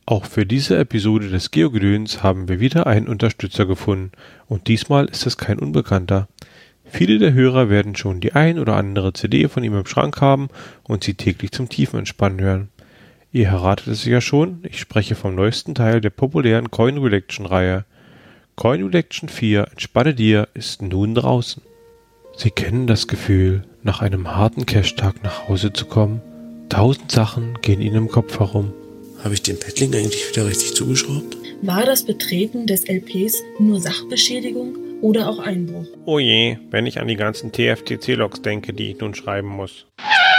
Auch für diese Episode des Geogedöns haben wir wieder einen Unterstützer gefunden und diesmal ist es kein Unbekannter. Viele der Hörer werden schon die ein oder andere CD von ihm im Schrank haben und sie täglich zum Tiefenentspannen hören. Ihr erratet es ja schon, ich spreche vom neuesten Teil der populären Coin Redaction-Reihe. Coin Redaction 4 Entspanne dir ist nun draußen. Sie kennen das Gefühl, nach einem harten Cash-Tag nach Hause zu kommen. 1000 Sachen gehen Ihnen im Kopf herum. Habe ich den Paddling eigentlich wieder richtig zugeschraubt? War das Betreten des LPs nur Sachbeschädigung oder auch Einbruch? Oh je, wenn ich an die ganzen TFTC-Logs denke, die ich nun schreiben muss.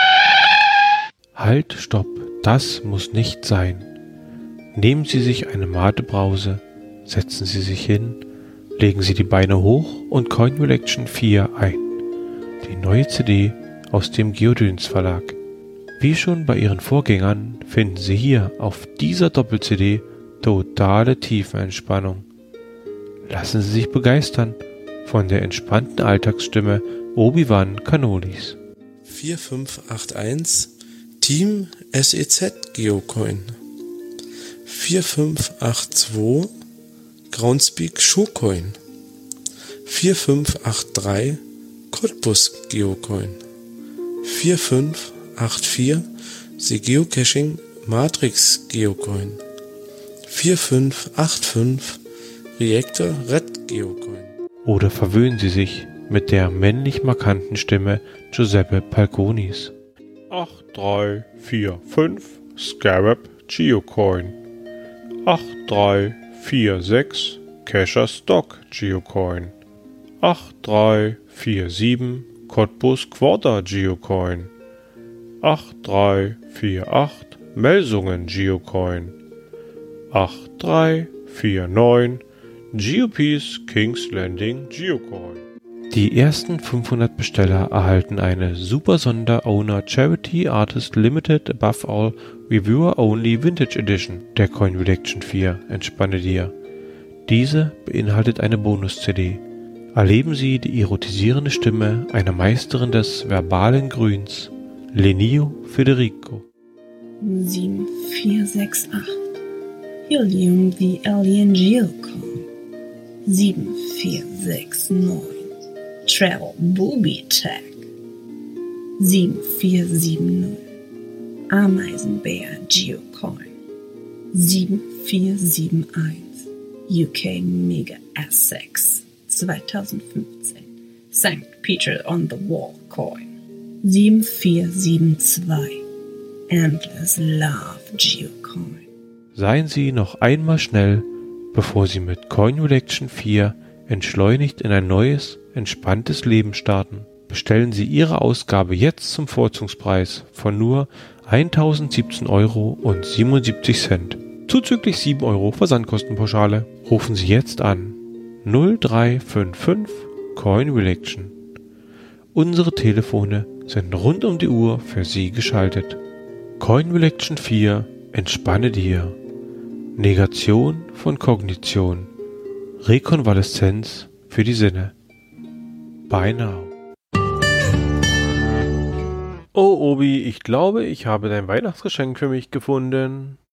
Halt, stopp, das muss nicht sein. Nehmen Sie sich eine Mate-Brause, setzen Sie sich hin, legen Sie die Beine hoch und Coin Redaction 4 ein. Die neue CD aus dem Geodöns Verlag. Wie schon bei ihren Vorgängern finden Sie hier auf dieser Doppel-CD totale Tiefenentspannung. Lassen Sie sich begeistern von der entspannten Alltagsstimme Obi-Wan Kenolis. 4581 Team SEZ Geocoin. 4582 Groundspeak Showcoin. 4583 Cottbus Geocoin. 4584 The Geocaching Matrix Geocoin. 4585 Reactor Red Geocoin. Oder verwöhnen Sie sich mit der männlich markanten Stimme Giuseppe Palconis. 8345 Scarab Geocoin. 8346 Cacher Stock Geocoin. 8347 Cottbus Quarter Geocoin. 8348 Melsungen Geocoin. 8349 GeoPeace King's Landing Geocoin. Die ersten 500 Besteller erhalten eine Super Sonder Owner Charity Artist Limited Above All Reviewer Only Vintage Edition der Coin Redaction 4 Entspanne dir. Diese beinhaltet eine Bonus-CD. Erleben Sie die erotisierende Stimme einer Meisterin des verbalen Grüns, Lenio Federico. 7468 Helium the Alien Geocoin. 7469 Travel Booby Tag. 7470 Ameisenbär Geocoin. 7471 UK Mega Essex 2015 St. Peter on the Wall Coin. 7472 Endless Love Geocoin. Seien Sie noch einmal schnell, bevor Sie mit Coin Redaction 4 entschleunigt in ein neues, entspanntes Leben starten. Bestellen Sie Ihre Ausgabe jetzt zum Vorzugspreis von nur 1.017,77 €, zuzüglich 7 € Versandkostenpauschale. Rufen Sie jetzt an 0355 Coin Redaction. Unsere Telefone sind rund um die Uhr für Sie geschaltet. Coin Redaction 4 Entspanne dir. Negation von Kognition. Rekonvaleszenz für die Sinne. Bye now. Oh Obi, ich glaube, ich habe dein Weihnachtsgeschenk für mich gefunden.